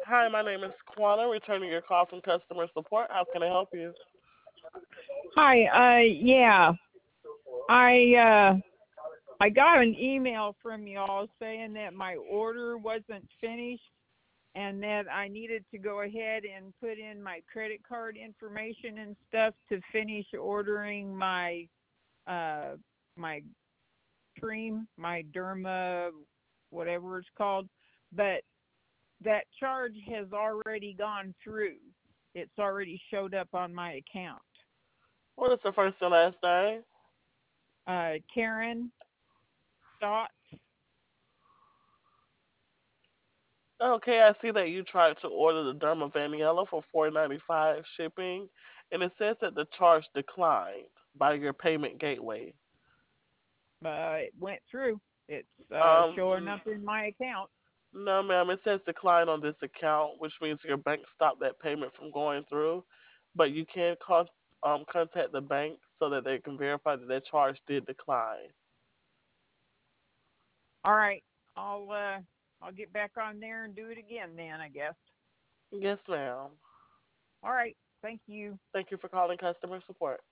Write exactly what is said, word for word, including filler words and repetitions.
Hi, my name is Kwana, returning your call from customer support. How can I help you? Hi, uh yeah. I uh I got an email from y'all saying that my order wasn't finished and that I needed to go ahead and put in my credit card information and stuff to finish ordering my uh my cream, my derma whatever it's called. But that charge has already gone through. It's already showed up on my account. What is the first and last name? Uh Karen Stott. Okay, I see that you tried to order the Derma Vaniella for four ninety five shipping, and it says that the charge declined by your payment gateway. Uh, it went through. It's uh, showing Um, up in my account. no, ma'am, it says decline on this account, which means your bank stopped that payment from going through. But you can con- um, contact the bank so that they can verify that that charge did decline. All right, I'll uh, I'll get back on there and do it again then, I guess. Yes, ma'am. All right, thank you. Thank you for calling customer support.